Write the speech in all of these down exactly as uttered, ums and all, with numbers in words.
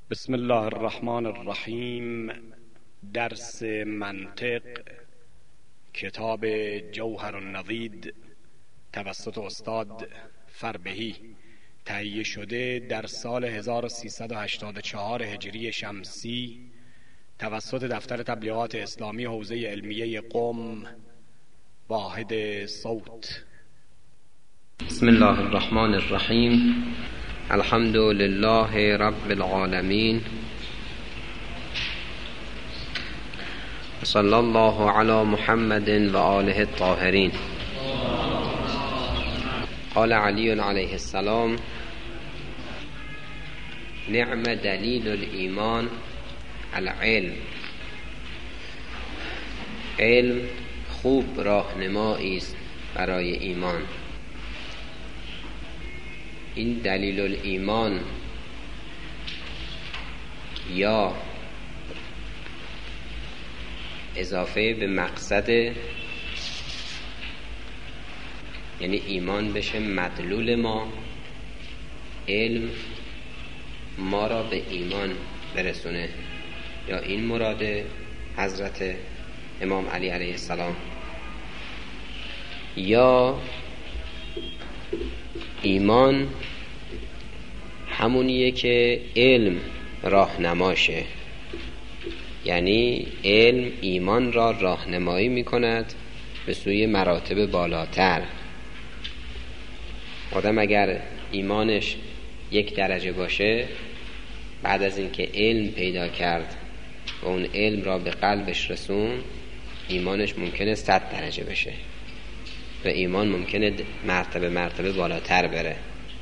بسم الله الرحمن الرحیم. درس منطق، کتاب جوهر النضید توسط استاد فربهی، تهیه شده در سال هزار و سیصد و هشتاد و چهار هجری شمسی توسط دفتر تبلیغات اسلامی حوزه علمیه قم، واحد صوت. بسم الله الرحمن الرحیم. الحمد لله رب العالمین، صلی الله علی محمد و آله الطاهرین. قال علی علیه السلام: نعم دلیل الایمان العلم. علم خوب راهنمایی است برای ایمان. این دلیل الایمان یا اضافه به مقصد، یعنی ایمان بشه مدلول ما، علم ما را به ایمان برسونه، یا این مراد حضرت امام علی علیه السلام، یا ایمان همونیه که علم راهنماشه، یعنی علم ایمان را راهنمایی میکند به سوی مراتب بالاتر. آدم اگر ایمانش یک درجه باشه، بعد از اینکه علم پیدا کرد و اون علم را به قلبش رسون، ایمانش ممکنه صد درجه بشه و ایمان ممکنه مرتبه مرتبه بالاتر بره.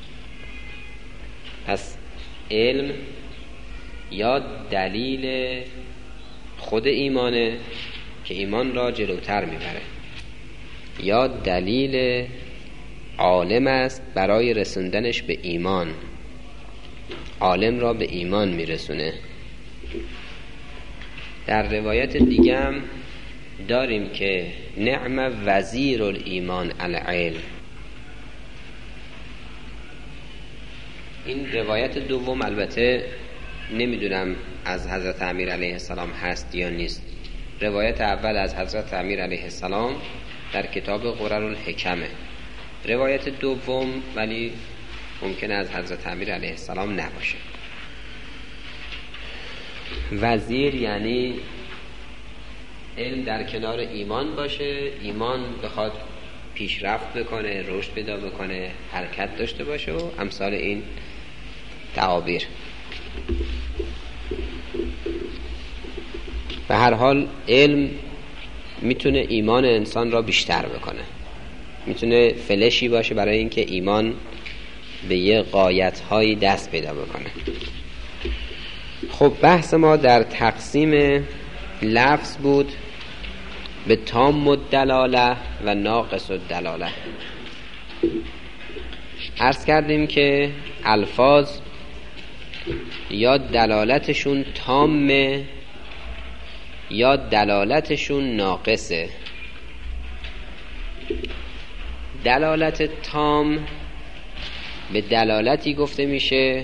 پس علم یا دلیل خود ایمانه که ایمان را جلوتر میبره، یا دلیل عالم است برای رسوندنش به ایمان، عالم را به ایمان میرسونه. در روایت دیگه هم داریم که نعم وزیر الایمان العلم. این روایت دوم البته نمیدونم از حضرت امیر علیه السلام هست یا نیست. روایت اول از حضرت امیر علیه السلام در کتاب غرر الحکمه. روایت دوم ولی ممکنه از حضرت امیر علیه السلام نباشه. وزیر یعنی علم در کنار ایمان باشه، ایمان بخواد پیشرفت بکنه، رشد پیدا بکنه، حرکت داشته باشه و امثال این تعابیر. به هر حال علم میتونه ایمان انسان را بیشتر بکنه، میتونه فلشی باشه برای اینکه ایمان به یه غایت‌هایی دست پیدا بکنه. خب بحث ما در تقسیم لفظ بود به تام الدلاله و ناقص الدلاله. عرض کردیم که الفاظ یا دلالتشون تامه یا دلالتشون ناقصه. دلالت تام به دلالتی گفته میشه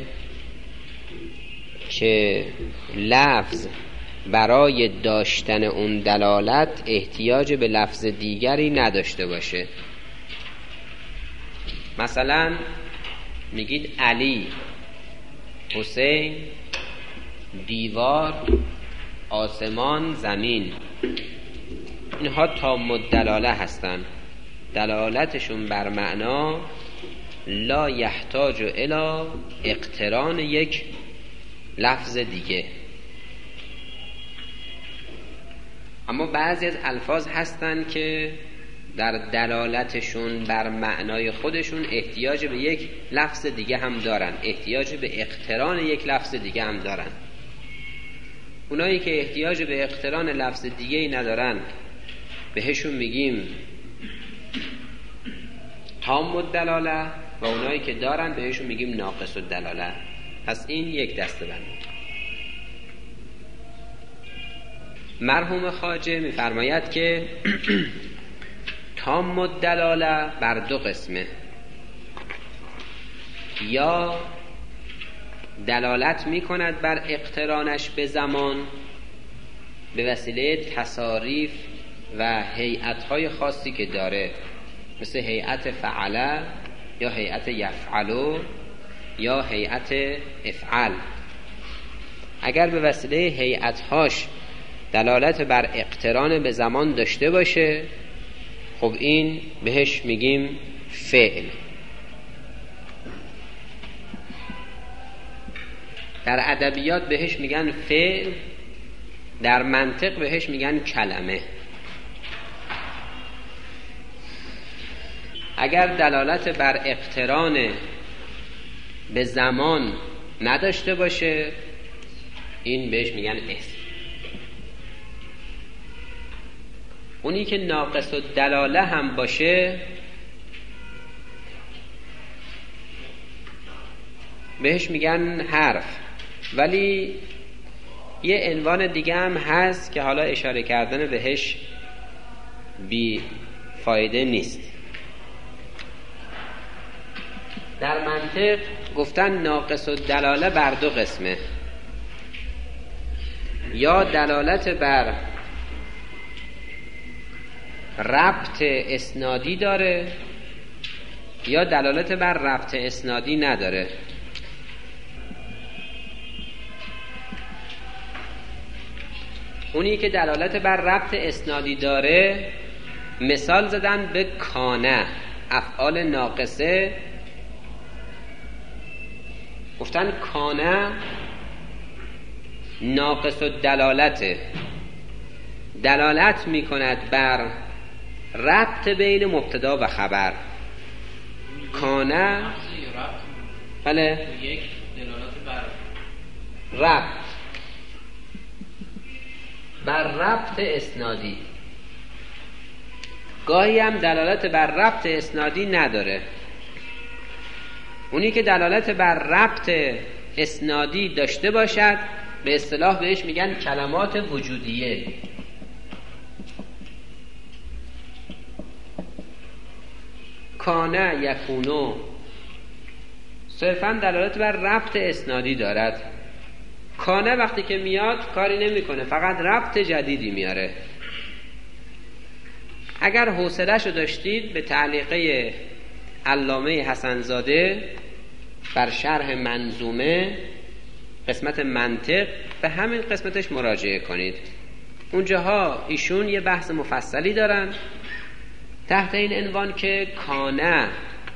که لفظ برای داشتن اون دلالت احتیاج به لفظ دیگری نداشته باشه. مثلا میگید علی، حسین، دیوار، آسمان، زمین. اینها تام الدلاله هستن، دلالتشون بر معنا لا یحتاج الی اقتران یک لفظ دیگه. اما بعضی از الفاظ هستن که در دلالتشون بر معنای خودشون احتیاج به یک لفظ دیگه هم دارن، احتیاج به اقتران یک لفظ دیگه هم دارن. اونایی که احتیاج به اقتران لفظ دیگه ای ندارن بهشون میگیم تام الدلاله، و اونایی که دارن بهشون میگیم ناقص الدلاله. پس این یک دسته بندی. مرحوم خواجه میفرماید که تام الدلاله بر دو قسمه، یا دلالت می کند بر اقترانش به زمان به وسیله تصاریف و هیئت‌های خاصی که داره، مثل هیئت فعله یا هیئت یفعلو یا هیئت افعل. اگر به وسیله هیئت‌هاش دلالت بر اقتران به زمان داشته باشه، خب این بهش میگیم فعل. در ادبیات بهش میگن فعل، در منطق بهش میگن کلمه. اگر دلالت بر اقتران به زمان نداشته باشه، این بهش میگن اسم. اونی که ناقص الدلاله هم باشه بهش میگن حرف. ولی یه عنوان دیگه هم هست که حالا اشاره کردن بهش بی فایده نیست. در منطق گفتن ناقص الدلاله بر دو قسمه، یا دلالت بر ربط اسنادی داره یا دلالت بر ربط اسنادی نداره. اونی که دلالت بر ربط اسنادی داره مثال زدن به کانه، افعال ناقصه. گفتن کانه ناقص الدلالته، دلالت می کند بر ربط بین مبتدا و خبر. کانه بله یک دلالت بر ربط بر ربط اسنادی، گاهی هم دلالت بر ربط اسنادی نداره. اونی که دلالت بر ربط اسنادی داشته باشد به اصطلاح بهش میگن کلمات وجودیه. کانه یکونو صرفاً دلالت بر ربط اسنادی دارد. کانه وقتی که میاد کاری نمیکنه، فقط ربط جدیدی میاره. اگر حوصله‌شو داشتید به تعلیقه علامه حسن‌زاده بر شرح منظومه قسمت منطق به همین قسمتش مراجعه کنید. اونجاها ایشون یه بحث مفصلی دارن تحت این عنوان که کانه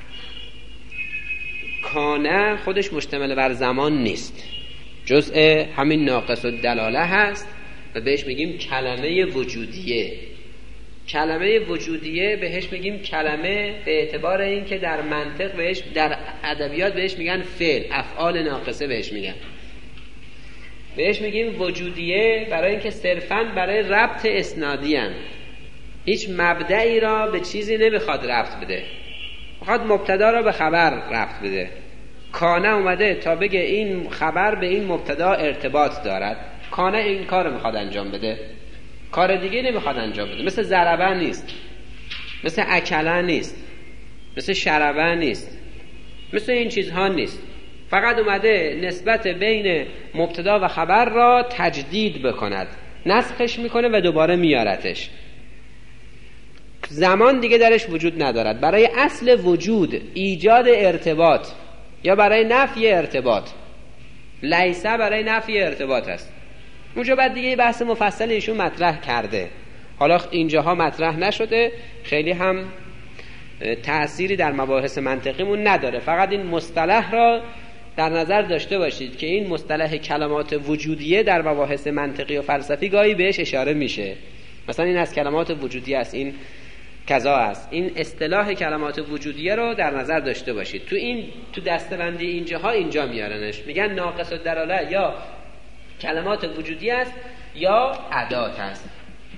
کانه خودش مشتمل بر زمان نیست، جزء همین ناقص الدلاله هست و بهش میگیم کلمه وجودیه. کلمه وجودیه بهش میگیم کلمه به اعتبار این که در منطق بهش، در ادبیات بهش میگن فعل، افعال ناقصه بهش میگن. بهش میگیم وجودیه برای اینکه صرفاً برای ربط اسنادی هن. هیچ مبدعی را به چیزی نمیخواد ربط بده، میخواد مبتدا را به خبر ربط بده. کانه اومده تا بگه این خبر به این مبتدا ارتباط دارد، کانه این کار رو میخواد انجام بده، کار دیگه نمیخواد انجام بده. مثل ضربه نیست، مثل اکله نیست، مثل شربه نیست، مثل این چیزها نیست. فقط اومده نسبت بین مبتدا و خبر را تجدید بکند، نسخش میکنه و دوباره میارتش. زمان دیگه درش وجود ندارد. برای اصل وجود ایجاد ارتباط یا برای نفی ارتباط، لیسه برای نفی ارتباط است. اونجا بعد دیگه بحث مفصل ایشون مطرح کرده، حالا اینجاها مطرح نشده، خیلی هم تأثیری در مباحث منطقیمون نداره. فقط این مصطلح را در نظر داشته باشید که این مصطلح کلمات وجودیه در مباحث منطقی و فلسفی گاهی بهش اشاره میشه. مثلا این از کلمات وجودیه است، این کذا است. این اصطلاح کلمات وجودیه رو در نظر داشته باشید. تو این تو دسته‌بندی اینجاها اینجا میارنش، میگن ناقص الدلاله یا کلمات وجودی است یا ادات است.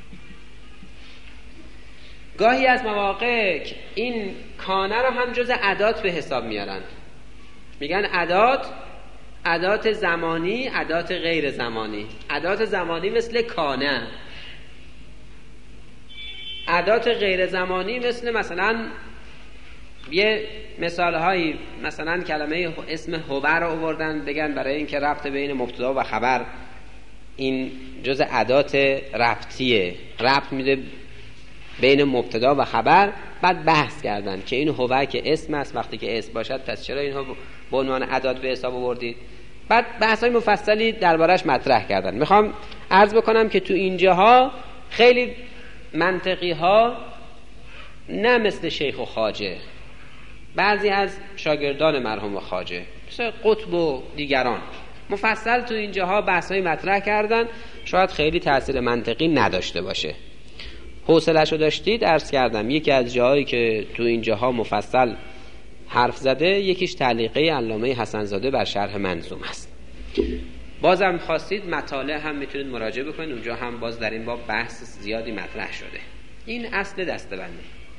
گاهی از مواقع این کانه رو هم جز ادات به حساب میارن، میگن ادات، ادات زمانی، ادات غیر زمانی. ادات زمانی مثل کانه، ادات غیر زمانی مثل مثلا یه مثال هایی مثلا کلمه اسم هو رو آوردن بگن برای اینکه ربط بین مبتدا و خبر این جز ادات ربطیه، ربط میده بین مبتدا و خبر. بعد بحث کردن که این هو که اسم است، وقتی که اسم باشد پس چرا اینو به عنوان ادات به حساب آوردید. بعد بحث های مفصلی دربارش مطرح کردن. میخوام عرض بکنم که تو اینجاها خیلی منطقی ها نه مثل شیخ و خواجه، بعضی از شاگردان مرحوم خواجه مثل قطب و دیگران مفصل تو اینجاها بحث های مطرح کردن، شاید خیلی تأثیر منطقی نداشته باشه. حوصله‌شو داشتید عرض کردم یکی از جاهایی که تو اینجاها مفصل حرف زده یکیش تعلیقه علامه حسن زاده بر شرح منظوم است. بازم خواستید مطالع هم میتونید مراجعه بکنید، اونجا هم باز در این باب بحث زیادی مطرح شده. این اصل دسته‌بندی.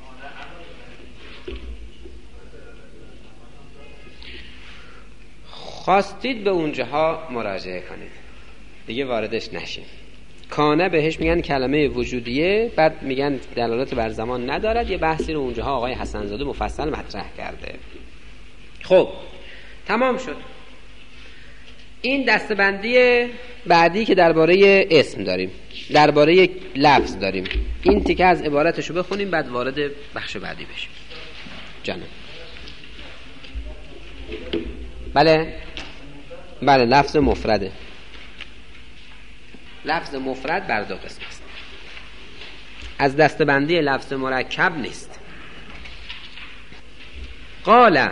خواستید به اونجاها مراجعه کنید، دیگه واردش نشین. کانه بهش میگن کلمه وجودیه، بعد میگن دلالت بر زمان ندارد. یه بحثی رو اونجاها آقای حسن زاده مفصل مطرح کرده. خب تمام شد. این دستبندی بعدی که درباره اسم داریم، درباره لفظ داریم، این تیکه از عبارتشو بخونیم بعد وارد بخش بعدی بشیم. جانم بله بله لفظ مفرده. لفظ مفرد بر دو قسم است. از دستبندی لفظ مرکب نیست. قال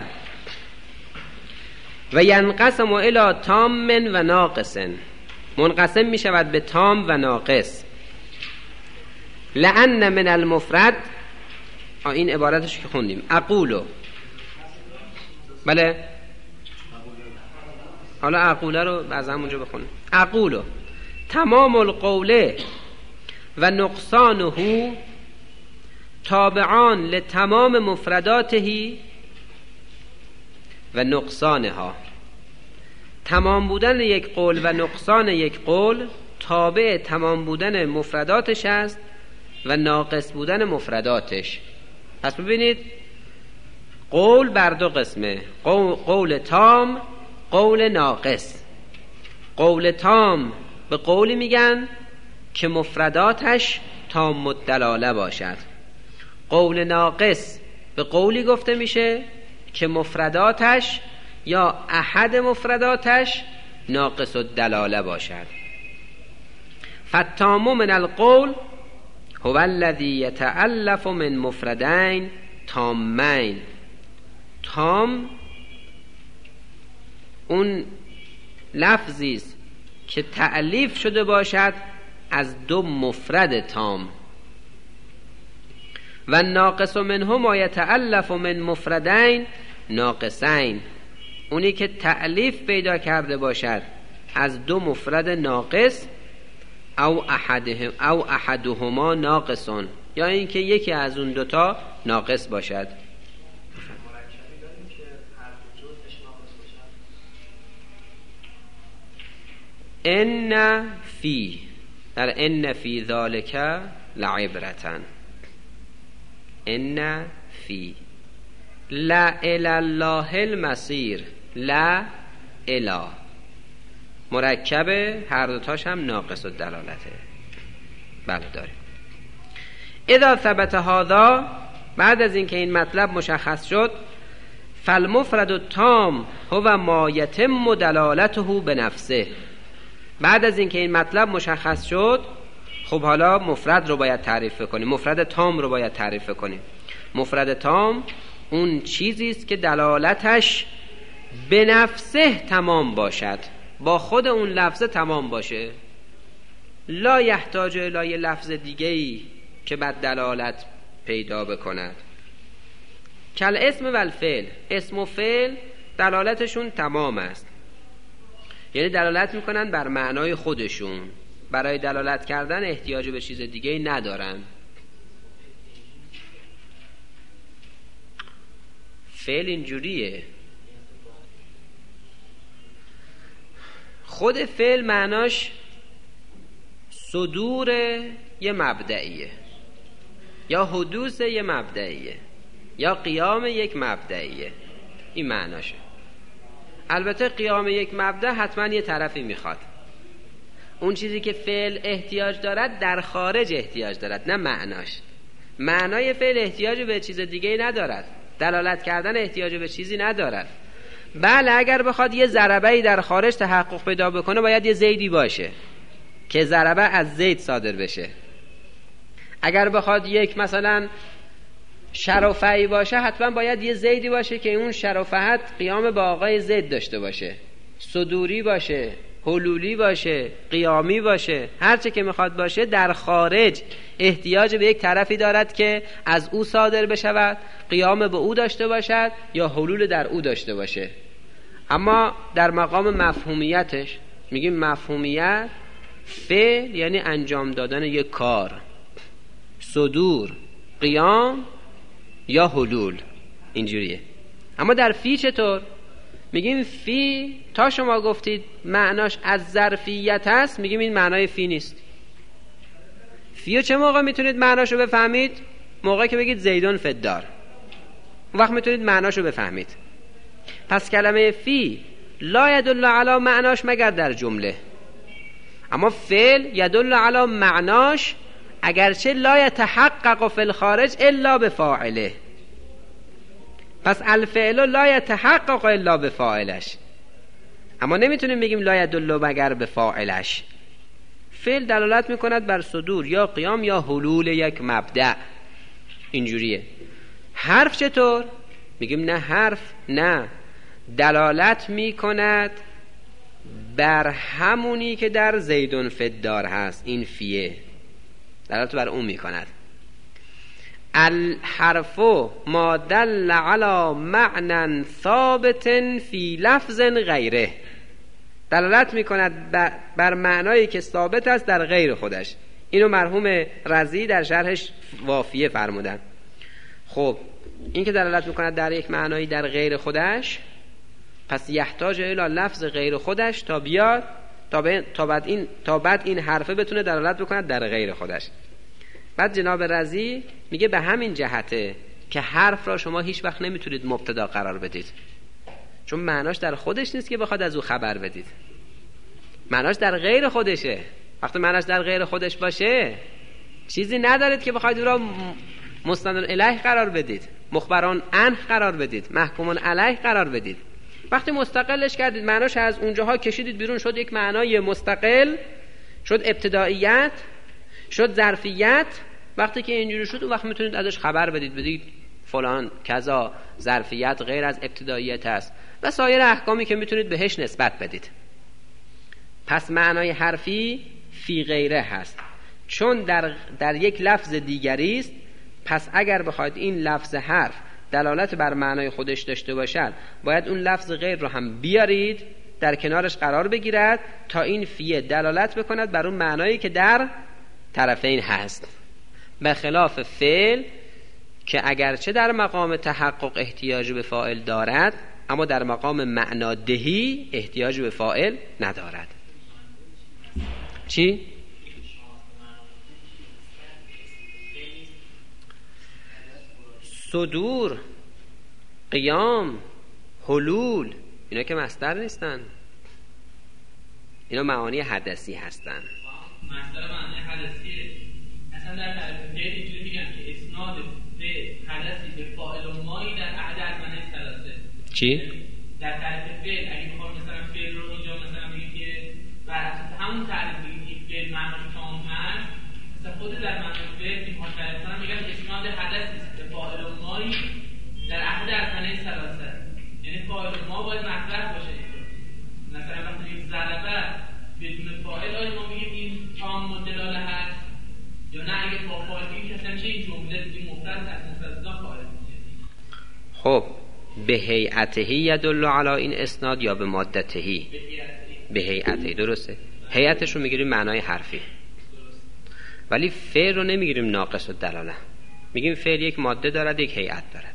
و ینقسم الی تام و ناقص، منقسم می شود به تام و ناقص. لأن من المفرد، این عبارتش که خوندیم، اقولو، بله حالا اقوله رو از همونجا بخونیم. اقولو تمام القول و نقصانه تابعان لتمام مفرداته و نقصانها. تمام بودن یک قول و نقصان یک قول تابع تمام بودن مفرداتش است و ناقص بودن مفرداتش. پس ببینید قول بر دو قسمه، قول, قول تام، قول ناقص. قول تام به قولی میگن که مفرداتش تام الدلاله باشد. قول ناقص به قولی گفته میشه که مفرداتش یا احد مفرداتش ناقص الدلاله باشد. فالتام من القول هو الذي يتألف من مفردین تامین. تام اون لفظی است که تألیف شده باشد از دو مفرد تام. و ناقص منه ما یتألف من مفردین ناقصین، اونی که تألیف پیدا کرده باشد از دو مفرد ناقص او احدهم او احدهما ناقصون، یا اینکه یکی از اون دوتا ناقص باشد. ان فی، در ان فی ذالک لعبرة، ان فی لا الی الله المصیر، لا الی مرکبه، هر دوتاش هم ناقص الدلالته. بله داریم. اذا ثبت هذا، بعد از اینکه این مطلب مشخص شد، فالمفرد التام هو ما یتم دلالته بنفسه. بعد از اینکه این مطلب مشخص شد، خب حالا مفرد رو باید تعریف کنیم، مفرد تام رو باید تعریف کنیم. مفرد تام اون چیزی است که دلالتش به نفسه تمام باشد، با خود اون لفظ تمام باشه، لا یحتاج الی لفظ دیگه‌ای که بعد دلالت پیدا بکند. کل اسم و الفعل، اسم و فعل دلالتشون تمام است، یعنی دلالت میکنن بر معنای خودشون، برای دلالت کردن احتیاج به چیز دیگه‌ای ندارن. فعل اینجوریه، خود فعل معناش صدور یه مبدئیه یا حدوث یه مبدئیه، یا قیام یک مبدعیه. این معناشه. البته قیام یک مبدع حتما یه طرفی میخواد. اون چیزی که فعل احتیاج دارد در خارج احتیاج دارد، نه معناش. معنای فعل احتیاج به چیز دیگه ندارد، دلالت کردن احتیاج به چیزی ندارد. بله اگر بخواد یه ضربه‌ای در خارج تحقق پیدا بکنه باید یه زیدی باشه که ضربه از زید صادر بشه. اگر بخواد یک مثلا شرفه‌ای باشه حتما باید یه زیدی باشه که اون شرفهت قیام با آقای زید داشته باشه، صدوری باشه، حلولی باشه، قیامی باشه، هرچه که میخواد باشه در خارج احتیاج به یک طرفی دارد که از او صادر بشود، قیام به او داشته باشد یا حلول در او داشته باشه. اما در مقام مفهومیتش میگیم مفهومیت فعل یعنی انجام دادن یک کار، صدور، قیام یا حلول، اینجوریه. اما در فی چطور؟ میگیم فی تا شما گفتید معناش از ظرفیت هست، میگیم این معنای فی نیست. فیو چه موقع میتونید معناشو بفهمید؟ موقعی که بگید زیدون فدار، اون وقت میتونید معناشو بفهمید. پس کلمه فی لا یدل علی معناش مگر در جمله، اما فعل یدل علی معناش اگرچه لا یتحقق فی الخارج الا بفاعله. پس الفعل لا یتحقق الا بفاعلش، اما نمیتونیم بگیم لا یدل مگر بفاعلش. فعل دلالت میکند بر صدور یا قیام یا حلول یک مبدأ، اینجوریه. حرف چطور؟ میگیم نه حرف نه، دلالت میکند بر همونی که در زیدون فدار هست، این فیه دلالت بر اون میکند. الحرف ما دل علی معنى ثابت فی لفظ غیره، دلالت میکند بر معنایی که ثابت است در غیر خودش. اینو مرحوم رضی در شرحش وافیه فرمودن. خب این که دلالت میکند در یک معنایی در غیر خودش، پس یحتاج الی لفظ غیر خودش تا بیاد تا, تا بعد این تا بعد این حرفه بتونه دلالت بکند در غیر خودش. بعد جناب رضی میگه به همین جهته که حرف را شما هیچ وقت نمیتونید مبتدا قرار بدید، چون معناش در خودش نیست که بخواد از او خبر بدید، معناش در غیر خودشه. وقتی معناش در غیر خودش باشه چیزی ندارید که بخواید او را مستند الیه قرار بدید، مخبران عنه قرار بدید، محکومون علیه قرار بدید. وقتی مستقلش کردید، معناش از اونجاها کشیدید بیرون، شد یک معنای مستقل، شد ابتداییت، شد ظرفیت. وقتی که اینجوری شد اون وقت میتونید ازش خبر بدید، بدید فلان کذا ظرفیت غیر از ابتداییت است و سایر احکامی که میتونید بهش نسبت بدید. پس معنای حرفی فی غیره هست، چون در, در یک لفظ دیگری است. پس اگر بخواید این لفظ حرف دلالت بر معنای خودش داشته باشد، باید اون لفظ غیر رو هم بیارید در کنارش قرار بگیرد تا این فیه دلالت بکند بر اون معنایی که در طرفین هست، به خلاف فعل که اگرچه در مقام تحقق احتیاج به فاعل دارد، اما در مقام معنادهی احتیاج به فاعل ندارد. چی؟ صدور، قیام، حلول، اینا که مصدر نیستن، اینا معانی حدثی هستن. مصدر معنی حدثیه. اصلا در تعریف فعل اینجوری میگن که اسناد فعل حدثی به فاعل و مایی در احد از معنی ثلاثه. چی؟ در تعریف فعل اگه بخوام مثلا فعل رو اینجا مثلا بگیم که بر اساس همون تعریف بگیم این فعل معناش تام هست، مثلا خود در معنی فعل که مختلفاً میگن اسناد حدثی به فاعل و مایی در احد از معنی ثلاثه. یعنی فاعل و ما باید مطرح باشه. مثلا وقتی یک ضربه بدون فاعل آیا ما میگیم این تام و دلاله هست یا نه؟ اگه با فاعل بگیم که اصلا این جمله دیگه مفرد هست، مفردان فاعل میشه. خب به هیئته یدل علی این اسناد یا به مادته؟ به هیئته. درسته. هیئتش رو میگیریم معنای حرفی، ولی فعل رو نمیگیریم ناقص الدلاله. میگیم فعل یک ماده دارد، یک هیئت دارد.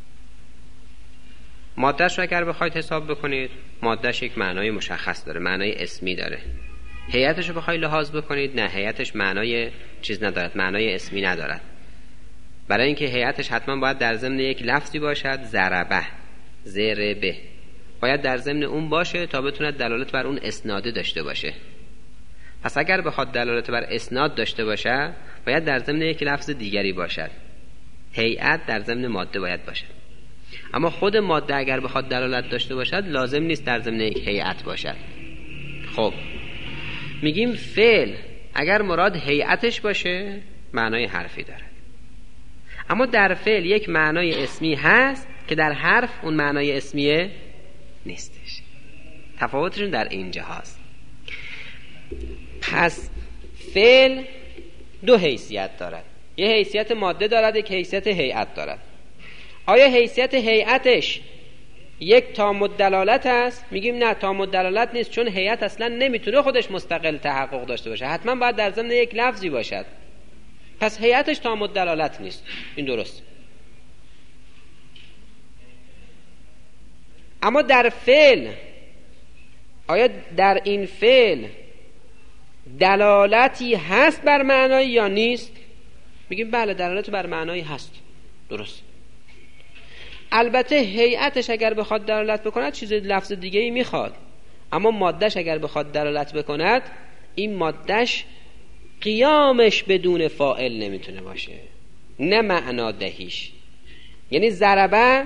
مادهش رو اگر بخواید حساب بکنید، مادهش یک معنای مشخص داره، معنای اسمی داره. هیئتش رو بخواید لحاظ بکنید، نه، هیئتش معنای چیز ندارد، معنای اسمی ندارد. برای اینکه هیئتش حتما باید در ضمن یک لفظی باشد، ضربه، ضربه، باید در ضمن اون باشه تا بتونه دلالت بر اون اسناده داشته باشه. پس اگر بخواد دلالت بر اسناد داشته باشه باید در ضمن یک لفظ دیگری باشد. هیئت در ضمن ماده باید باشد. اما خود ماده اگر بخواد دلالت داشته باشد لازم نیست در ضمن یک هیئت باشد. خب میگیم فعل اگر مراد هیئتش باشه معنای حرفی داره، اما در فعل یک معنای اسمی هست که در حرف اون معنای اسمیه نیستش. تفاوتشون در اینجا هست. پس فعل دو حیثیت دارد، یه حیثیت ماده دارد، یک حیثیت هیئت دارد. آیا حیثیت هیئتش یک تام الدلالت است؟ میگیم نه، تام الدلالت نیست، چون هیئت اصلا نمیتونه خودش مستقل تحقق داشته باشه، حتما باید در ضمن یک لفظی باشد. پس هیئتش تام الدلالت نیست. این درست. اما در فعل، آیا در این فعل دلالتی هست بر معنایی یا نیست؟ میگیم بله، دلالت بر معنایی هست. درست. البته هیئتش اگر بخواد دلالت بکند چیز لفظ دیگه ای میخواد، اما مادهش اگر بخواد دلالت بکند این مادهش قیامش بدون فاعل نمیتونه باشه، نه معنا دهیش. یعنی ضربه،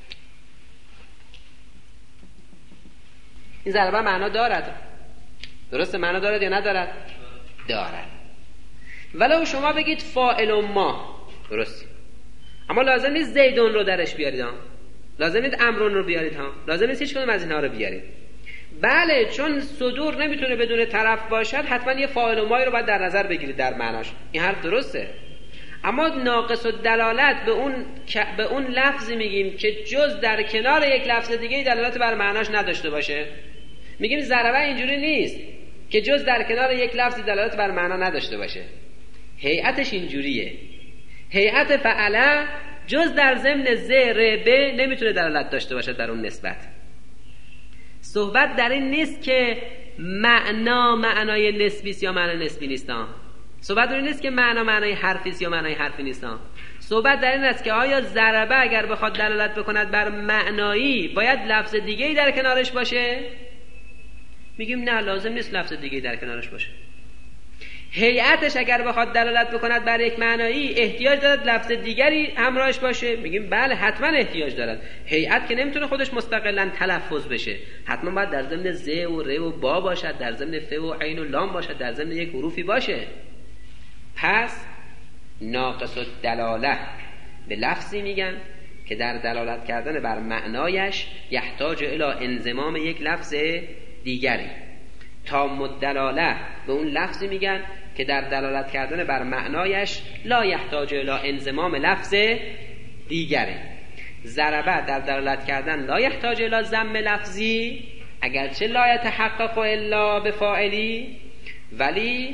این ضربه معنا دارد، درسته؟ معنا دارد یا ندارد؟ دارد. ولو شما بگید فاعل و ما، درست، اما لازم نیست زیدون رو درش بیارید ها، لازم نیست امرون رو بیارید ها، لازم نیست هیچ کدوم از اینها رو بیارید. بله، چون صدور نمیتونه بدون طرف باشد، حتما یه فاعل و مایی رو باید در نظر بگیرید در معناش. این حرف درسته. اما ناقص الدلالت به اون به اون لفظی میگیم که جز در کنار یک لفظ دیگه دلالت بر معناش نداشته باشه. میگیم ضربه اینجوری نیست که جز در کنار یک لفظی دلالت بر معنا نداشته باشه. هیئتش اینجوریه. هیئت فعله جز در ضمن ضربه نمیتونه دلالت داشته باشه در اون نسبت. صحبت در این نیست که معنا معنای نسبی است یا معنای نسبی نیست. صحبت در این نیست که معنا معنای حرفی است یا معنای حرفی نیست. صحبت در این است که آیا ضربه اگر بخواد دلالت بکند بر معنایی باید لفظ دیگه‌ای در کنارش باشه؟ میگیم نه، لازم نیست لفظ دیگه‌ای در کنارش باشه. هیئتش اگر بخواد دلالت بکند بر یک معنایی احتیاج دارد لفظ دیگری همراهش باشه؟ میگیم بله، حتما احتیاج دارد. هیئت که نمیتونه خودش مستقلا تلفظ بشه، حتما باید در ضمن ز و ر و با باشد، در ضمن ف و عین و لام باشد، در ضمن یک حروفی باشه. پس ناقص الدلاله به لفظی میگن که در دلالت کردن بر معنایش یحتاج الی انضمام یک لفظ دیگری. تام الدلاله به اون لفظی میگن که در دلالت کردن بر معنایش لا یحتاج الی انضمام لفظ دیگری. ضربه در دلالت کردن لا یحتاج الی ضم لفظی، اگرچه لا یتحقق الا بفاعلی، ولی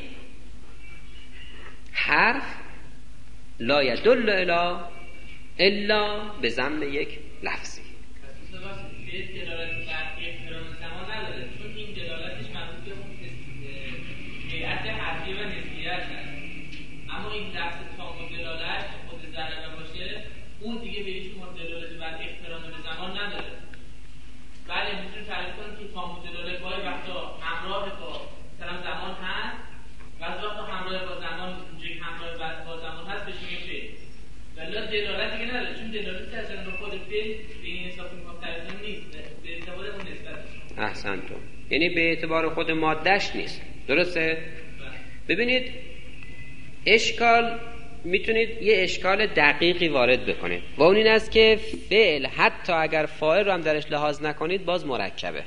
حرف لا یدل الی الا به ضم یک لفظی. هیئت حرفی و نسبیت هست. اما این لفظ تام الدلالت خود ضربه باشه، اون دیگه به هیچ عنوان دلالت بر اقتران به زمان نداره. بله، میتونیم تعریف کنیم که تام الدلالت گاهی وقتا همراه با مثلا زمان هست، بعضی وقتا همراه با زمان، اونجایی که همراه با زمان هست بهش میگیم فعل. ولی دلالت دیگه نداره، چون دلالت اصلا به خود فعل به این حساب مختلفون نیست، به اعتبار اون نسبتش. احسنتون. یعنی به اعتبار خود مادهش نیست. درسته؟ ببینید، اشکال میتونید یه اشکال دقیقی وارد بکنید و اون این است که فعل حتی اگر فاعل رو هم درش لحاظ نکنید باز مرکبه،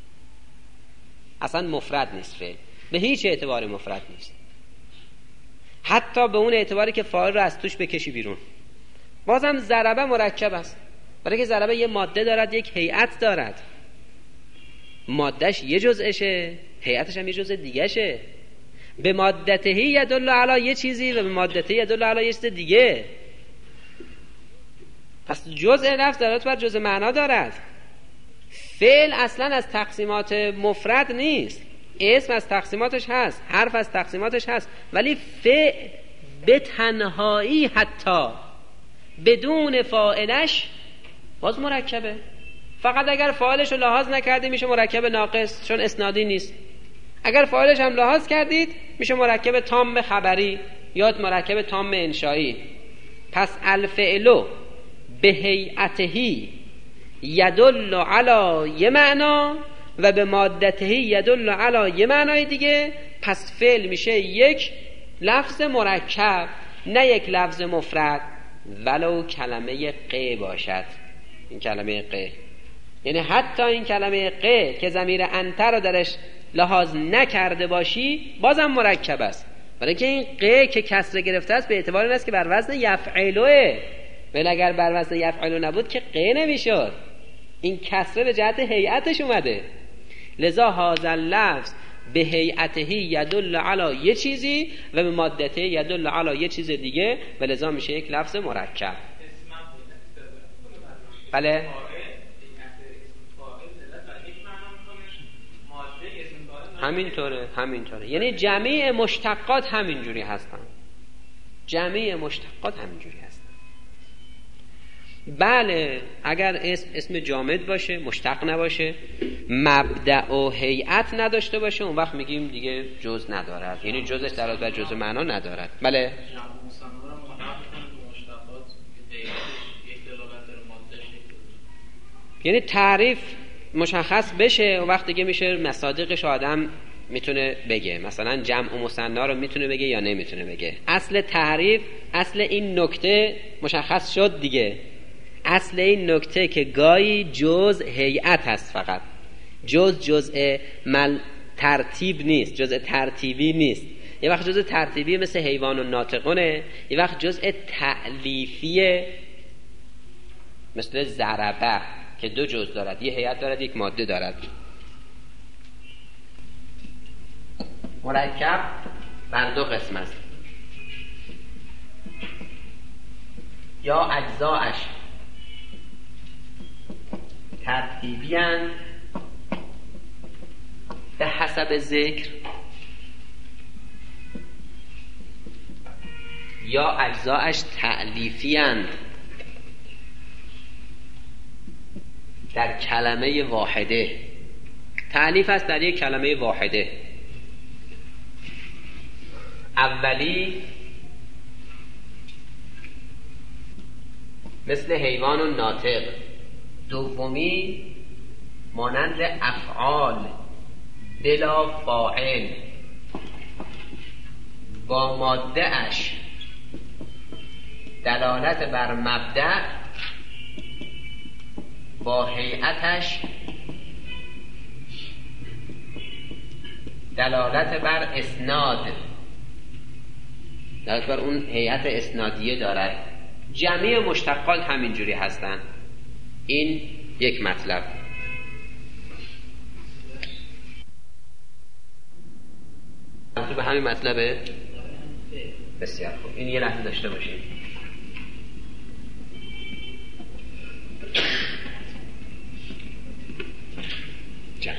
اصلا مفرد نیست. فعل به هیچ اعتبار مفرد نیست، حتی به اون اعتباری که فاعل رو از توش بکشی بیرون بازم ضربه مرکب است، برای که ضربه یه ماده دارد، یک هیئت دارد. مادهش یه جزءشه، هیئتش هم یه جزء دیگه شه. به مادته یدل علی یه چیزی و به مادته یدل علی یه چیز دیگه. پس جزء لفظ دلالت بر جزء معنا دارد. فعل اصلا از تقسیمات مفرد نیست، اسم از تقسیماتش هست، حرف از تقسیماتش هست، ولی فعل به تنهایی حتی بدون فاعلش باز مرکبه. فقط اگر فاعلش رو لحاظ نکردید میشه مرکب ناقص، چون اسنادی نیست. اگر فاعلش هم لحاظ کردید میشه مرکب تام خبری یا مرکب تام انشایی. پس الفعل به هیئتهی یدل علی یه معنا و به مادته یدل علی یه معنای دیگه. پس فعل میشه یک لفظ مرکب، نه یک لفظ مفرد، ولو کلمه ق باشد. این کلمه ق، یعنی حتی این کلمه ق که ضمیر انت رو درش لحاظ نکرده باشی بازم مرکب است، برای که این ق که کسره گرفته است به اعتبار این است که بر وزن یفعلوه، ولی اگر بر وزن یفعلو نبود که ق نمیشد. این کسره به جهت هیئتش اومده. لذا هذا اللفظ به هیئته یدل علی یه چیزی و به مادته یدل علی یه چیز دیگه و لذا میشه یک لفظ مرکب. بله همینطوره همینطوره یعنی جمعی مشتقات همینجوری هستن، جمعی مشتقات همینجوری هستن. بله اگر اسم اسم جامد باشه، مشتق نباشه، مبدأ و هیئت نداشته باشه، اون وقت میگیم دیگه جز ندارد، یعنی جزش در بر جز معنا ندارد. بله یعنی تعریف مشخص بشه اون وقت دیگه میشه مصادیقش آدم میتونه بگه، مثلا جمع و مثنا رو میتونه بگه یا نمیتونه بگه. اصل تعریف، اصل این نکته مشخص شد دیگه. اصل این نکته که گاهی جز هیئت هست، فقط جز جزء مل ترتیب نیست، جزء ترتیبی نیست. یه وقت جزء ترتیبی مثل حیوان و ناطقونه، یه وقت جزء تألیفیه مثل ضربه که دو جز دارد، یه هیئت دارد یک ماده دارد. مرکب بر دو قسم است، یا اجزاش ترتیبی اند به حسب ذکر، یا اجزاش تألیفی اند در کلمه واحده. تألیف است در یک کلمه واحده. اولی مثل حیوان و ناطق، دومی مانند افعال بلا فاعل با ماده اش دلالت بر مبدأ با هیئتش دلالت بر اسناد، دلالت بر اون هیئت اسنادیه دارد. جمعی مشتقات همینجوری هستن. این یک مطلب. تو به همین مطلبه؟ بسیار خوب. این یه لحظه داشته باشید. جمع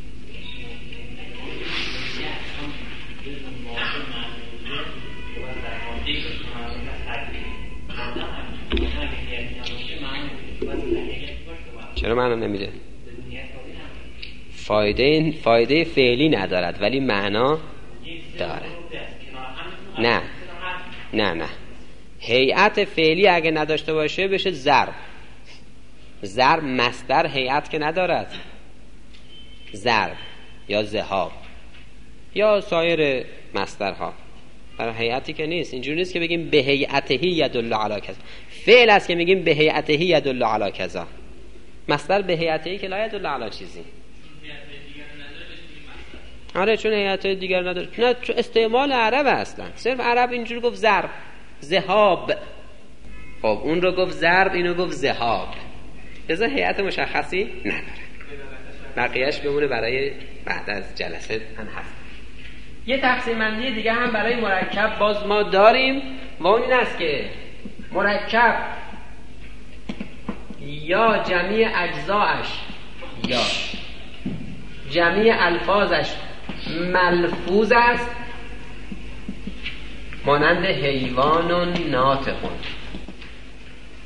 چرا معنا نمیده؟ فایده فایده فعلی ندارد ولی معنا داره. نه نه نه هیئت فعلی اگه نداشته باشه بشه ضرب. ضرب مصدر هیئت که ندارد، ضرب یا ذهاب یا سایر مصدرها برای هیئتی که نیست. اینجوری نیست که بگیم به هیئته یدل علی کذا. فعل است که میگیم به هیئته یدل علی کذا. مصدر به هیئته که لا یدل علی چیزی. آره چون هیئت دیگر نداره. نه چون استعمال عرب اصلا. صرف عرب اینجوری گفت ضرب، ذهاب. خب اون رو گفت ضرب، اینو گفت ذهاب. لذا هیئت مشخصی نداره. بقیه‌اش بمونه برای بعد از جلسه هم هست. یه تقسیم بندی دیگه هم برای مرکب باز ما داریم و اون این است که مرکب یا جمعی اجزاش یا جمعی الفاظش ملفوظ است مانند حیوان و ناطقون.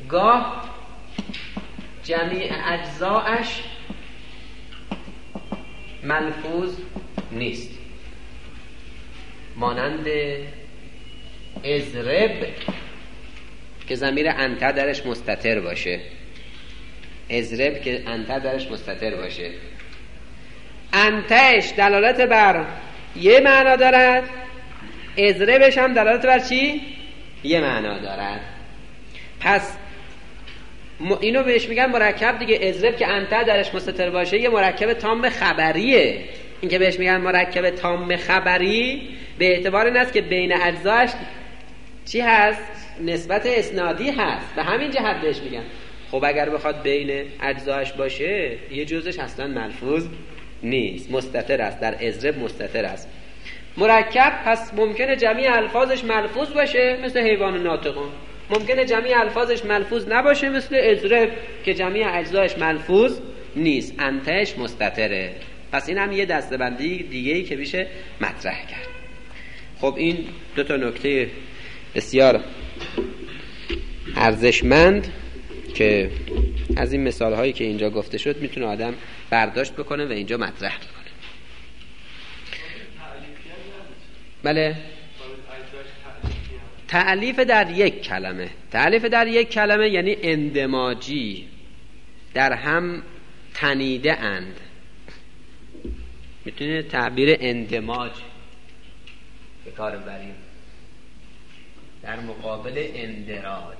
گاه جمیع اجزاش ملفوظ نیست، مانند اضرب که ضمیر انت درش مستتر باشه، اضرب که انت درش مستتر باشه، انتش دلالت بر یه معنا دارد، اضربش هم دلالت بر چی؟ یه معنا دارد. پس اینو بهش میگن مرکب دیگه. اضرب که انت درش مستتر باشه یه مرکب تام خبریه. این که بهش میگن مرکب تام خبری به اعتبار این است که بین اجزاش چی هست؟ نسبت اسنادی هست، به همین جهت بهش میگن. خب اگر بخواد بین اجزاش باشه یه جزش اصلا ملفوظ نیست، مستتر است، در اضرب مستتر است. مرکب پس ممکنه جمیع الفاظش ملفوظ باشه مثل حیوان ناطقون، ممکنه جمیع الفاظش ملفوظ نباشه مثل اضرب که جمیع اجزاش ملفوظ نیست، انتش مستتره. پس این هم یه دسته‌بندی دیگه‌ای که میشه مطرح کرد. خب این دو تا نکته بسیار ارزشمند که از این مثال هایی که اینجا گفته شد میتونه آدم برداشت بکنه و اینجا مطرح بکنه. بله، تألیف در یک کلمه، تألیف در یک کلمه یعنی اندماجی، در هم تنیده اند. میتونه تعبیر اندماج به کار بریم در مقابل اندراج.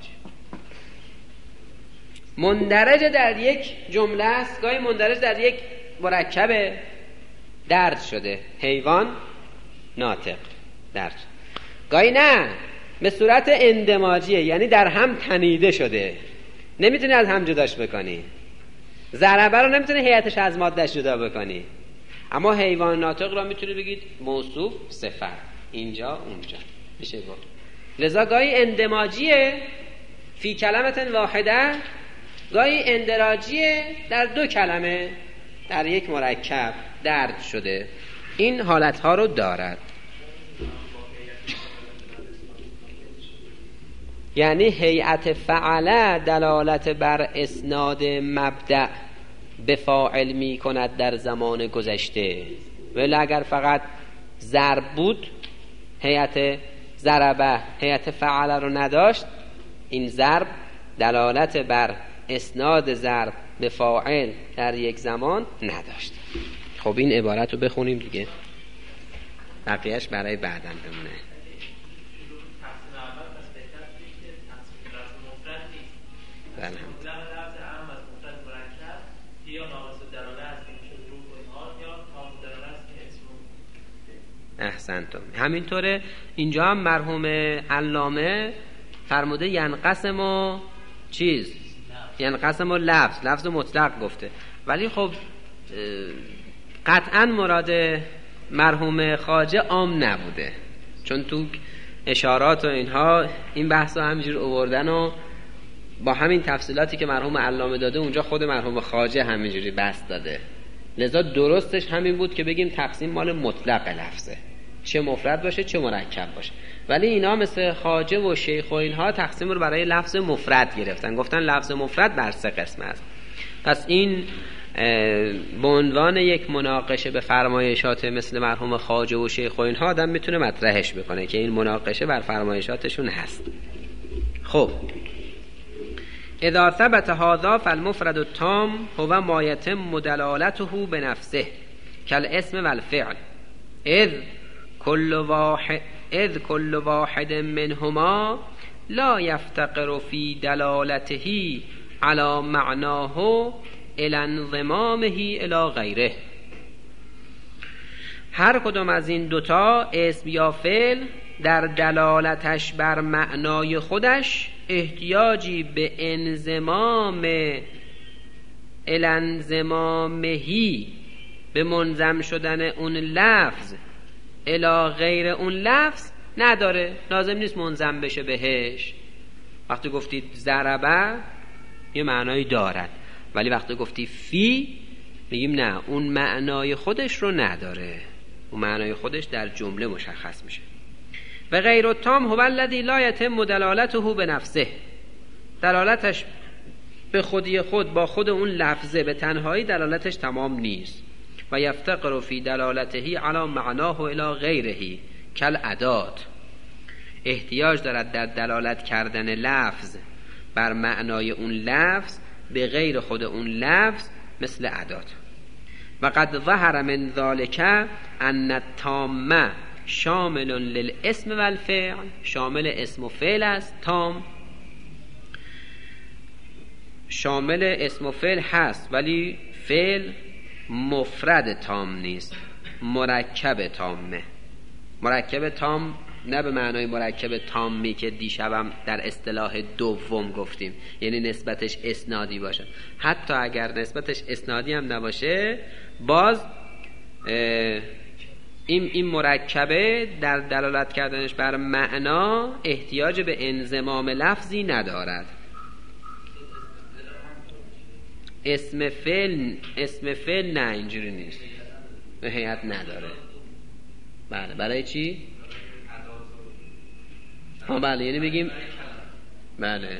مندرج در یک جمله است، گاهی مندرج در یک مرکب درج شده، حیوان ناطق درج، گاهی نه به صورت اندماجیه، یعنی در هم تنیده شده، نمیتونی از هم جداش بکنی. ضربه رو نمیتونی هیئتش از مادهش جدا بکنی، اما حیوان ناطق را میتونی بگید موصوف صفت، اینجا اونجا میشه گفت. لذا گاهی اندماجیه فی کلمت واحده، گاهی اندراجیه در دو کلمه در یک مرکب درج شده. این حالتها رو دارد. یعنی هیئت فعله دلالت بر اسناد مبدأ به فاعل می کند در زمان گذشته، ولی اگر فقط ضرب بود، هیئت ضربه هیئت فعله رو نداشت، این ضرب دلالت بر اسناد ضرب به فاعل در یک زمان نداشت. خب این عبارت رو بخونیم دیگه، بقیهش برای بعداً بمونه. بله. احسنتم. همینطوره اینجا هم مرحوم علامه فرموده ینقسم و چیز، ینقسم و لفظ، لفظ مطلق گفته، ولی خب قطعا مراد مرحوم خواجه عام نبوده، چون تو اشارات و اینها این بحثا همینجور آوردن و با همین تفصیلاتی که مرحوم علامه داده اونجا خود مرحوم خواجه همینجوری بحث داده. لذا درستش همین بود که بگیم تقسیم مال مطلق لفظه، چه مفرد باشه چه مرکب باشه. ولی اینا مثل خواجه و شیخ و اینها تقسیم رو برای لفظ مفرد گرفتن، گفتن لفظ مفرد بر سه قسم است. پس این به عنوان یک مناقشه به فرمایشات مثل مرحوم خواجه و شیخ و اینها آدم میتونه مطرحش بکنه که این مناقشه بر فرمایشاتشون هست. خب اذا ثبت هذا فالمفرد التام هو ما يتم دلالته بنفسه كالاسم والفعل اذ كل واحد اذ كل واحد منهما لا يفتقر في دلالته على معناه الى انضمامه الى غیره. هر کدوم از این دوتا اسم یا فعل در دلالتش بر معنای خودش احتیاجی به انضمام الانضمامهی، به منضم شدن اون لفظ الی غیر اون لفظ نداره، لازم نیست منضم بشه بهش. وقتی گفتید ضربه یه معنایی دارد، ولی وقتی گفتی فی میگیم نه، اون معنای خودش رو نداره، اون معنای خودش در جمله مشخص میشه. و غیر التام هو الذی لا یتم دلالته بنفسه، دلالتش به خودی خود با خود اون لفظه به تنهایی دلالتش تمام نیست. و یفتقر فی دلالته علی معناه الی غیره کل ادات، احتیاج دارد در دلالت کردن لفظ بر معنای اون لفظ به غیر خود اون لفظ مثل ادات. و قد ظهر من ذالک ان التام شامل للاسم والفعل، شامل اسم و فعل است. تام شامل اسم و فعل هست ولی فعل مفرد تام نیست، مرکب تامه. مرکب تام نه به معنای مرکب تامی که دیشبم در اصطلاح دوم گفتیم، یعنی نسبتش اسنادی باشه. حتی اگر نسبتش اسنادی هم نباشه، باز این این مرکبه در دلالت کردنش بر معنا احتیاج به انضمام لفظی ندارد. اسم فعل اسم فعل نه اینجوری نیست، به هیئت نداره. بله برای چی؟ ها بله یعنی بگیم بله.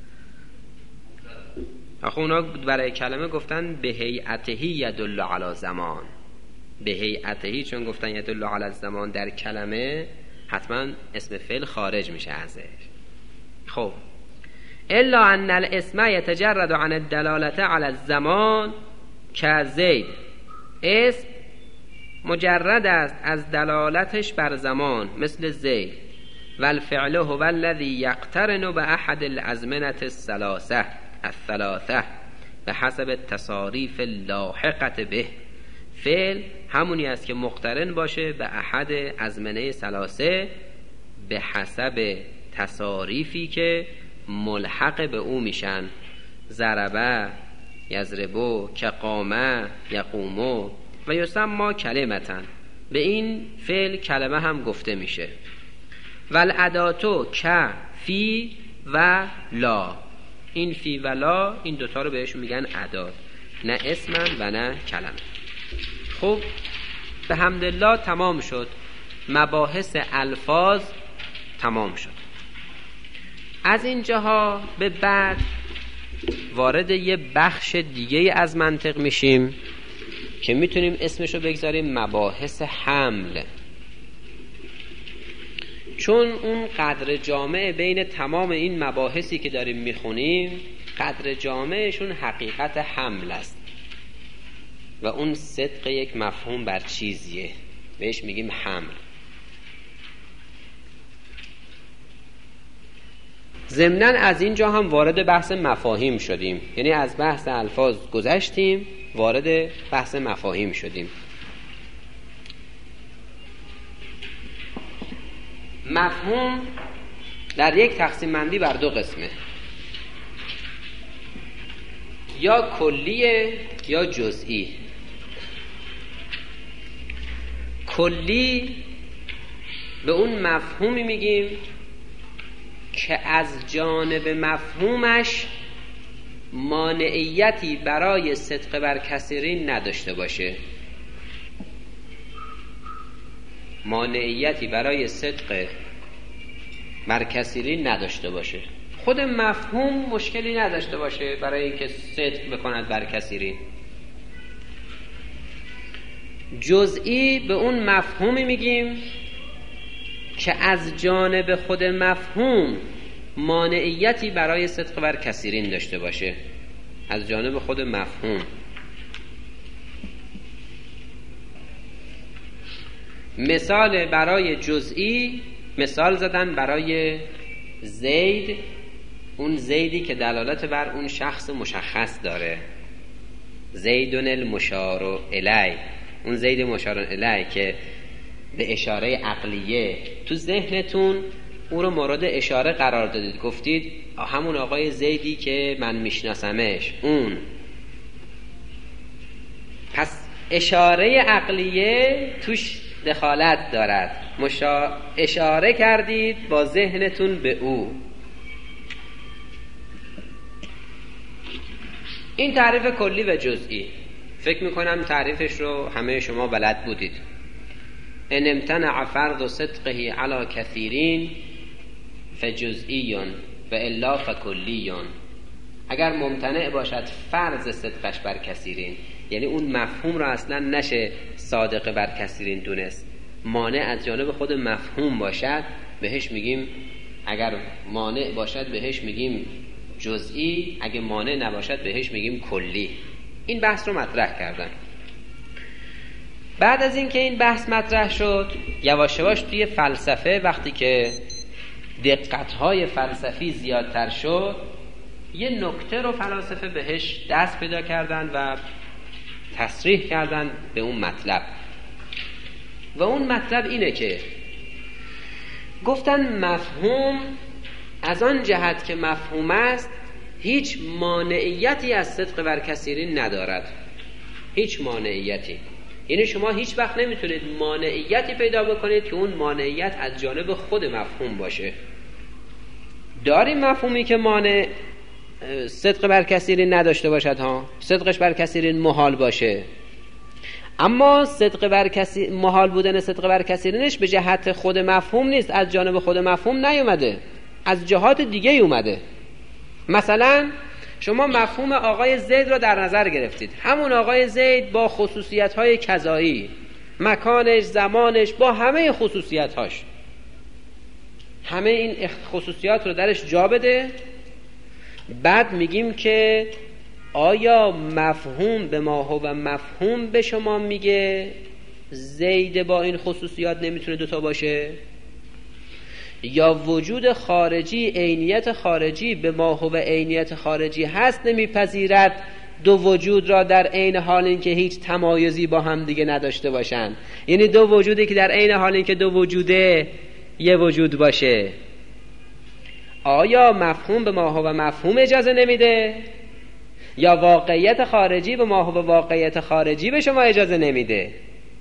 آخه اونا برای کلمه گفتن به هیئته یدل علی زمان، به هیئته چون گفتن یدل علی زمان در کلمه حتما اسم فعل خارج میشه ازش. خب الا ان الاسم يتجرد عن الدلاله على الزمان كزید، اسم مجرد است از دلالتش بر زمان مثل زید. والفعل هو الذي يقترن باحد الازمنه الثلاثه الثلاثه بحسب التصاریف اللاحقه به، فعل همونی است که مقترن باشه به احد ازمنه ثلاثه به حسب تصاریفی که ملحق به او میشن. ضربه، یضربو، که قامه، یقومو و یسمى کلمتن، به این فعل کلمه هم گفته میشه. والاداتو که، فی و لا، این فی و لا این دوتا رو بهشون میگن ادات، نه اسمن و نه کلمه. خب به حمدالله تمام شد، مباحث الفاظ تمام شد. از اینجاها به بعد وارد یه بخش دیگه از منطق میشیم که میتونیم اسمشو بگذاریم مباحث حمل، چون اون قدر جامع بین تمام این مباحثی که داریم میخونیم، قدر جامعشون حقیقت حمل است و اون صدق یک مفهوم بر چیزیه، بهش میگیم حمل. ضمناً از اینجا هم وارد بحث مفاهیم شدیم، یعنی از بحث الفاظ گذشتیم وارد بحث مفاهیم شدیم. مفهوم در یک تقسیم بندی بر دو قسمه، یا کلیه یا جزئی. کلی به اون مفهومی میگیم که از جانب مفهومش مانعیتی برای صدق بر کثیرین نداشته باشه، مانعیتی برای صدق بر کثیرین نداشته باشه. خود مفهوم مشکلی نداشته باشه برای اینکه صدق بکند بر کثیرین. جزئی به اون مفهومی میگیم که از جانب خود مفهوم مانعیتی برای صدق بر کثیرین داشته باشه، از جانب خود مفهوم. مثال برای جزئی، مثال زدن برای زید، اون زیدی که دلالت بر اون شخص مشخص داره، زیدون المشار الی، اون زید مشار الی که به اشاره عقلیه تو ذهنتون او رو مورد اشاره قرار دادید، گفتید همون آقای زیدی که من میشناسمش اون. پس اشاره عقلیه توش دخالت دارد، مشا... اشاره کردید با ذهنتون به او. این تعریف کلی و جزئی، فکر میکنم تعریفش رو همه شما بلد بودید. ان امتنع فرض صدقه علی کثیرین فجزئی و الا فکلیون. اگر ممتنع باشد فرض صدقش بر کثیرین، یعنی اون مفهوم را اصلا نشه صادق بر کثیرین دونست، مانع از جانب خود مفهوم باشد، بهش میگیم، اگر مانع باشد بهش میگیم جزئی، اگه مانع نباشد بهش میگیم کلی. این بحث رو مطرح کردن. بعد از اینکه این بحث مطرح شد، یواش یواش توی فلسفه وقتی که دقت‌های فلسفی زیادتر شد، یه نکته رو فلاسفه بهش دست پیدا کردن و تصریح کردن به اون مطلب، و اون مطلب اینه که گفتن مفهوم از آن جهت که مفهوم است هیچ مانعیتی از صدق بر کثیرین ندارد. هیچ مانعیتی، یعنی شما هیچ وقت نمیتونید مانعیتی پیدا بکنید که اون مانعیت از جانب خود مفهوم باشه. داریم مفهومی که مانع صدق بر کثیرین نداشته باشد ها، صدقش بر کثیرین محال باشه، اما صدق بر کثیر محال بودن صدق بر کثیرینش به جهت خود مفهوم نیست، از جانب خود مفهوم نیومده، از جهات دیگه اومده. مثلا شما مفهوم آقای زید را در نظر گرفتید، همون آقای زید با خصوصیت‌های کذایی، مکانش، زمانش، با همه خصوصیت‌هاش، همه این خصوصیات رو درش جا بده. بعد میگیم که آیا مفهوم به ما هو مفهوم به شما میگه زید با این خصوصیات نمیتونه دوتا باشه، یا وجود خارجی، عینیت خارجی به ما هو عینیت خارجی هست نمیپذیرد دو وجود را در عین حال اینکه هیچ تمایزی با هم دیگه نداشته باشن، یعنی دو وجودی که در عین حال اینکه دو وجوده یه وجود باشه. آیا مفهوم به ما هو مفهوم اجازه نمیده، یا واقعیت خارجی به ما هو واقعیت خارجی به شما اجازه نمیده؟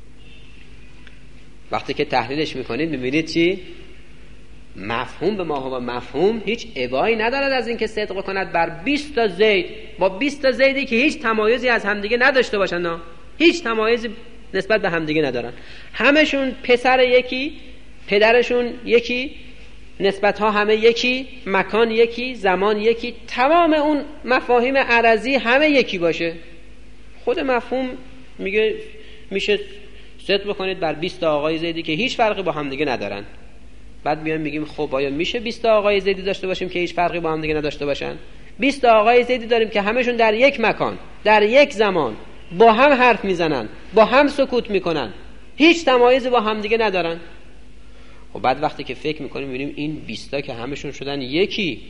وقتی که تحلیلش میکنید میبینید چی؟ مفهوم به ما هو مفهوم هیچ ابایی ندارد از اینکه صدق کند بر بیست تا زید، با بیست تا زیدی که هیچ تمایزی از همدیگه نداشته باشن، نه هیچ تمایزی نسبت به همدیگه ندارن، همشون پسر یکی، پدرشون یکی، نسبت ها همه یکی، مکان یکی، زمان یکی، تمام اون مفاهیم عرضی همه یکی باشه. خود مفهوم میگه میشه صدق بکنید بر بیست تا آقای زیدی که هیچ فرقی با هم دیگه ندارن. بعد میایم میگیم خب آیا میشه بیست تا آقای زیدی داشته باشیم که هیچ فرقی با هم دیگه نداشته باشن؟ بیست تا آقای زیدی داریم که همشون در یک مکان، در یک زمان با هم حرف میزنن، با هم سکوت میکنن، هیچ تمایزی با هم دیگه ندارن. و بعد وقتی که فکر میکنیم میبینیم این بیست تا که همشون شدن یکی.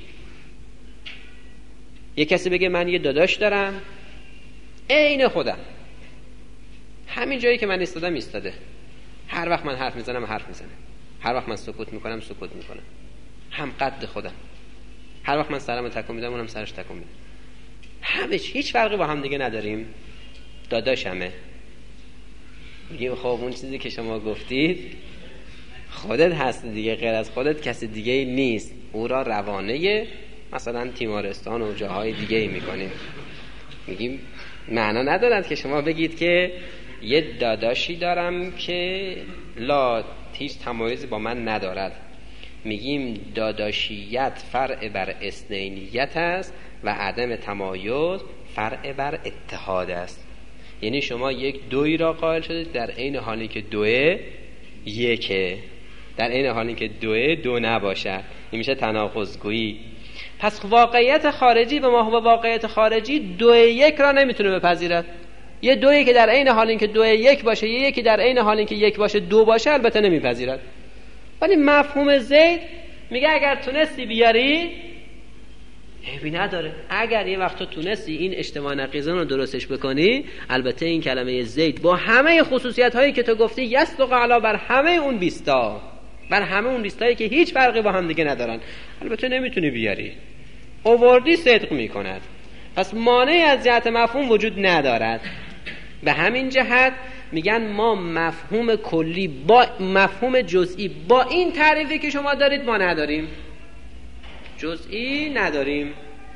یک کسی بگه من یه داداش دارم عین خودم، همین جایی که من ایستادم ایستاده، هر وقت من حرف میزنم حرف میزنه، هر وقت من سکوت میکنم سکوت میکنه، هم قد خودم، هر وقت من سرم تکون میدم اونم سرش تکون میده، همه هیچ فرقی با هم دیگه نداریم، داداشمه. میگیم خب اون چیزی که شما گفتید خودت هست دیگه، غیر از خودت کسی دیگه نیست، او را روانه مثلا تیمارستان و جاهای دیگه میکنیم. میگیم معنا ندارد که شما بگید که یه داداشی دارم که لا هیچ تمایزی با من ندارد. میگیم داداشیت فرع بر اثنینیت است و عدم تمایز فرع بر اتحاد است. یعنی شما یک دویی را قائل شدید در عین حالی که دوه یکه، در عین حالی که دوه دو نباشد، این میشه تناقض‌گویی. پس واقعیت خارجی به ما هو واقعیت خارجی دو یک را نمیتونه بپذیرد. یه دویی که در عین حال اینکه دو یک باشه، یه یکی در عین حال اینکه یک باشه دو باشه البته نمیپذیرد. ولی مفهوم زید میگه اگر تونستی بیاری عیبی نداره، اگر یه وقت تو تونستی این اجتماع نقیضان رو درستش بکنی، البته این کلمه زید با همه خصوصیت هایی که تو گفتی یصدق علی بر همه اون بیستا، بر همه اون بیستایی که هیچ فرقی با هم دیگه ندارن، البته نمیتونی بیاری، آوردی صدق میکند. پس مانعی از جهت مفهوم وجود ندارد. به همین جهت میگن ما مفهوم کلی با مفهوم جزئی با این تعریفی که شما دارید ما نداریم، جزئی نداریم.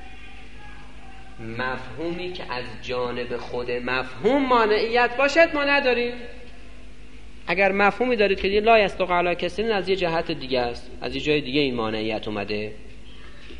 مفهومی که از جانب خود مفهوم مانعیت باشد ما نداریم. اگر مفهومی دارید که لا یصدق علی کثیر، از یه جهت دیگه است، از یه جای دیگه این مانعیت اومده.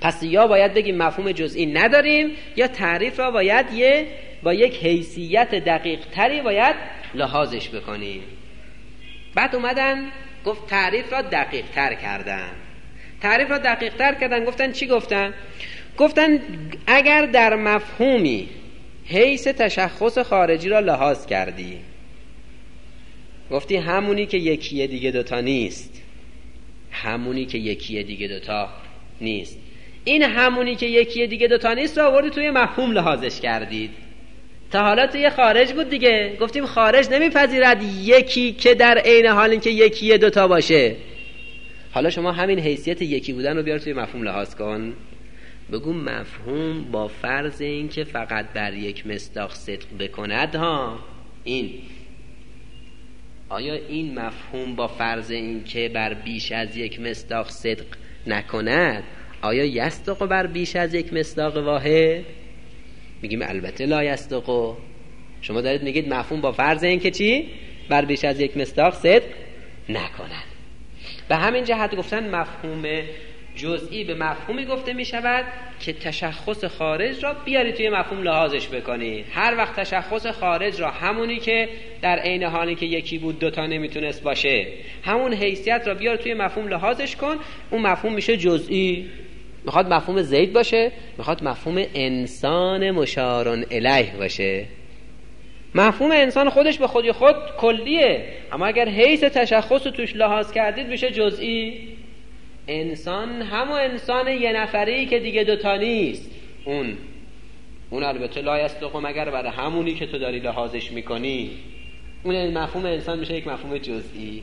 پس یا باید بگیم مفهوم جزئی نداریم، یا تعریف را باید یه با یک حیثیت دقیق تری باید لحاظش بکنیم. بعد اومدن گفت تعریف را دقیق تر کردن. تعریف را دقیق تر کردن گفتن چی گفتن؟ گفتن اگر در مفهومی حیث تشخص خارجی را لحاظ کردی، گفتی همونی که یکیه دیگه دوتا نیست، همونی که یکیه دیگه دوتا نیست، این همونی که یکیه دیگه دوتا نیست را آوردی توی مفهوم لحاظش کردید. تا حالا توی خارج بود دیگه، گفتیم خارج نمیپذیرد یکی که در عین حال این که یکیه دوتا باشه. حالا شما همین حیثیت یکی بودن رو بیار توی مفهوم لحاظ کن، بگو مفهوم با فرض این که فقط بر یک مصداق صدق بکند ها، این آیا این مفهوم با فرض این که بر بیش از یک مصداق صدق نکند آیا یصدق بر بیش از یک مصداق واحد؟ میگیم البته لا یصدق. شما دارید میگید مفهوم با فرض این که چی؟ بر بیش از یک مصداق صدق نکند. به همین جهت گفتن مفهوم جزئی به مفهومی گفته می شود که تشخص خارج را بیاری توی مفهوم لحاظش بکنی. هر وقت تشخص خارج را همونی که در عین حالی که یکی بود دوتا نمیتونست باشه، همون حیثیت را بیار توی مفهوم لحاظش کن، اون مفهوم میشه جزئی. میخواد مفهوم زید باشه، میخواد مفهوم انسان مشارون الیه باشه. مفهوم انسان خودش به خودی خود کلیه، اما اگر حیث تشخص رو توش لحاظ کردید میشه جزئی. انسان همون انسان یه نفری که دیگه دوتا نیست، اون اون البته لا یصدق مگر برای همونی که تو داری لحاظش میکنی. اون مفهوم انسان میشه یک مفهوم جزئی.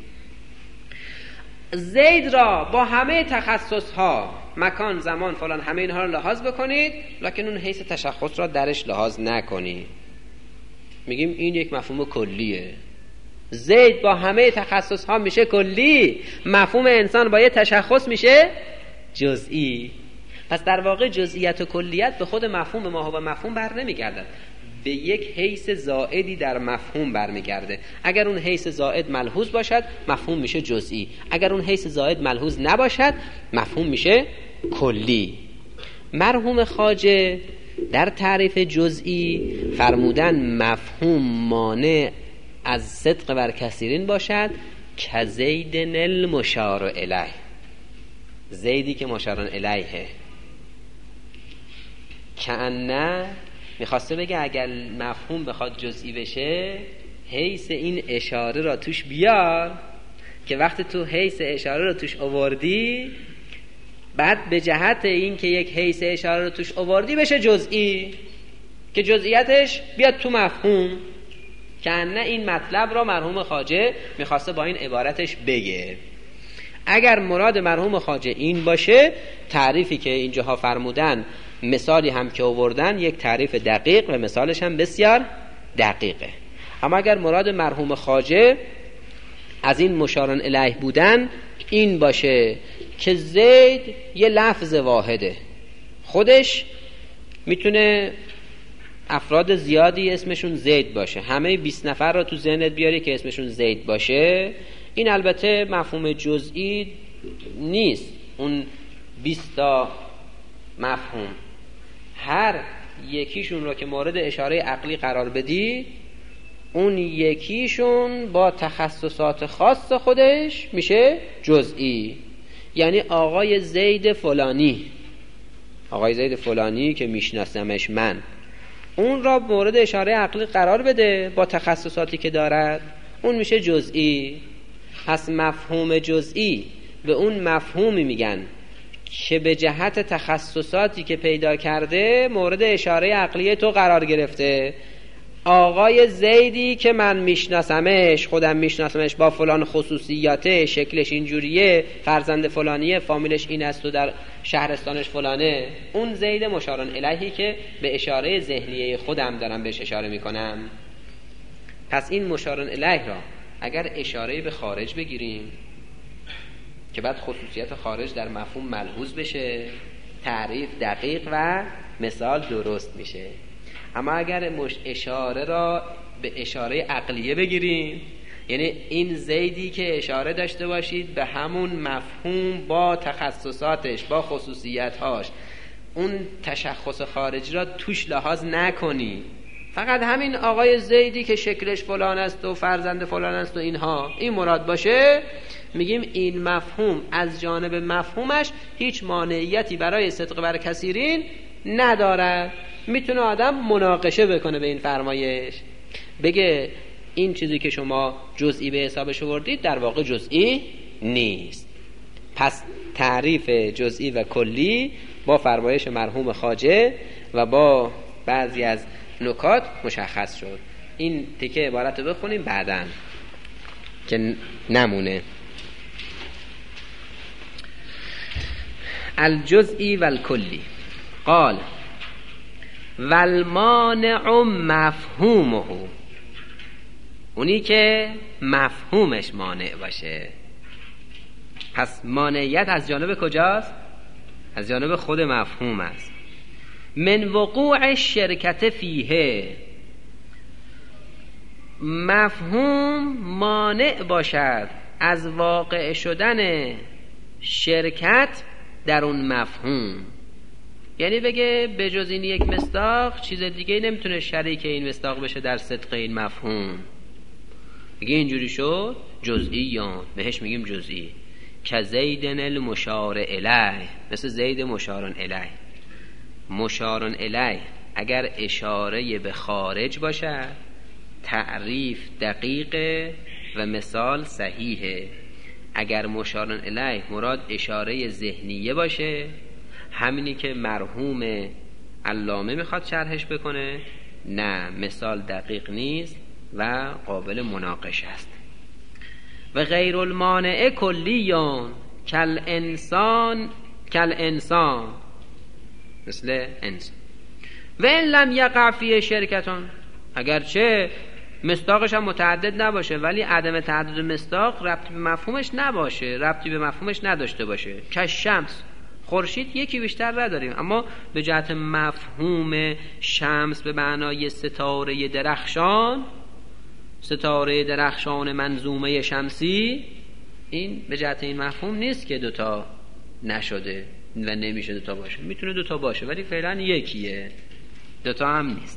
زید را با همه تخصص ها، مکان، زمان، فلان، همه اینها رو لحاظ بکنید، لکن اون حیث تشخص را درش لحاظ نکنید. میگیم این یک مفهوم کلیه. زید با همه تخصص ها میشه کلی، مفهوم انسان با یه تشخص میشه جزئی. پس در واقع جزئیت و کلیت به خود مفهوم ما و مفهوم بر نمیگردد، به یک حیث زائدی در مفهوم برمیگرده. اگر اون حیث زائد ملحوظ باشد مفهوم میشه جزئی، اگر اون حیث زائد ملحوظ نباشد مفهوم میشه کلی. مرحوم خواجه در تعریف جزئی فرمودن مفهوم مانع از صدق بر کثیرین باشد که زیدن المشار الیه، زیدی که مشارون الیه. که نه میخواسته بگه اگر مفهوم بخواد جزئی بشه حیث این اشاره را توش بیار، که وقتی تو حیث اشاره را توش آوردی بعد به جهت این که یک حیث اشاره را توش آوردی بشه جزئی، که جزئیتش بیاد تو مفهوم. که نه این مطلب را مرحوم خواجه میخواسته با این عبارتش بگه. اگر مراد مرحوم خواجه این باشه، تعریفی که اینجاها فرمودن، مثالی هم که آوردن یک تعریف دقیق و مثالش هم بسیار دقیقه. اما اگر مراد مرحوم خواجه از این مشارن الیه بودن این باشه که زید یه لفظ واحده، خودش میتونه افراد زیادی اسمشون زید باشه، همه بیست نفر را تو ذهنت بیاری که اسمشون زید باشه، این البته مفهوم جزئی نیست. اون بیست تا مفهوم هر یکیشون رو که مورد اشاره عقلی قرار بدی، اون یکیشون با تخصصات خاص خودش میشه جزئی. یعنی آقای زید فلانی، آقای زید فلانی که میشناسمش من، اون را مورد اشاره عقلی قرار بده با تخصصاتی که دارد، اون میشه جزئی. پس مفهوم جزئی به اون مفهومی میگن که به جهت تخصصاتی که پیدا کرده مورد اشاره عقلی تو قرار گرفته. آقای زیدی که من میشناسمش، خودم میشناسمش، با فلان خصوصیاته، شکلش اینجوریه، فرزند فلانیه، فامیلش این است و در شهرستانش فلانه، اون زید مشارن الیهی که به اشاره ذهنیه خودم دارم بهش اشاره میکنم. پس این مشارن الیه را اگر اشاره به خارج بگیریم که بعد خصوصیت خارج در مفهوم ملحوظ بشه، تعریف دقیق و مثال درست میشه. اما اگر مش اشاره را به اشاره عقلیه بگیریم، یعنی این زیدی که اشاره داشته باشید به همون مفهوم با تخصصاتش، با خصوصیتهاش، اون تشخص خارجی را توش لحاظ نکنی، فقط همین آقای زیدی که شکلش فلان است و فرزند فلان است و اینها این مراد باشه، میگیم این مفهوم از جانب مفهومش هیچ مانعیتی برای صدق بر کثیرین نداره. میتونه آدم مناقشه بکنه به این فرمایش، بگه این چیزی که شما جزئی به حسابش آوردید در واقع جزئی نیست. پس تعریف جزئی و کلی با فرمایش مرحوم خواجه و با بعضی از نکات مشخص شد. این تیکه عبارت رو بخونیم بعداً که نمونه. الجزئی و الکلی قال والمانع مفهومه، اونی که مفهومش مانع باشه. پس مانعیت از جانب کجاست؟ از جانب خود مفهوم است. من وقوع شرکت فیه، مفهوم مانع باشد از واقع شدن شرکت در اون مفهوم. یعنی بگه به جز این یک مصداق چیز دیگه نمیتونه شریک این مصداق بشه در صدق این مفهوم. بگه اینجوری شد جزئیان، بهش میگیم جزئی. که زیدن المشار الیه، مثل زید مشارن الیه. مشارن الیه اگر اشاره به خارج باشه تعریف دقیقه و مثال صحیحه. اگر مشارن الیه مراد اشاره ذهنیه باشه، همینی که مرحوم علامه میخواد شرحش بکنه، نه مثال دقیق نیست و قابل مناقشه است. و غیر المانع کلیون کل انسان کل انسان، مثل انسان. و این لم یقع فیه شرکتون، اگرچه مصداقش هم متعدد نباشه ولی عدم تعدد مصداق ربطی به مفهومش نباشه، ربطی به مفهومش نداشته باشه. که شمس، خورشید یکی بیشتر نداریم، اما به جهت مفهوم شمس به معنای ستاره درخشان، ستاره درخشان منظومه شمسی، این به جهت این مفهوم نیست که دوتا نشده و نمیشه دوتا باشه. میتونه دوتا باشه ولی فعلا یکیه، دوتا هم نیست.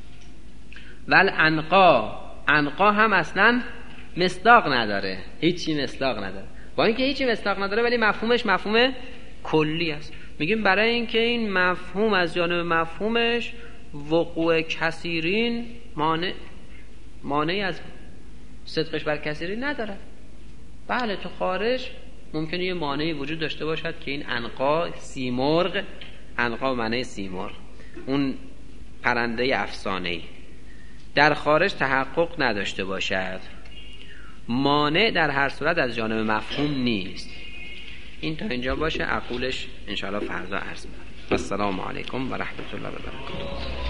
ول انقا، انقا هم اصلا مصداق نداره، هیچی مصداق نداره. با اینکه هیچی مصداق نداره ولی مفهومش مفهوم کلی است. میگیم برای اینکه این مفهوم از جانب مفهومش وقوع کثیرین مانع مانعی از صدقش بر کثیرین نداره. بله تو خارج ممکنه یه مانعی وجود داشته باشد که این عنقا، سیمرغ، عنقا معنی سیمرغ، اون پرنده افسانه‌ای در خارج تحقق نداشته باشد. مانع در هر صورت از جانب مفهوم نیست. این تا اینجا باشه، عقولش انشاءالله فردا عرض می‌کنم. السلام علیکم و رحمت الله و برکاته.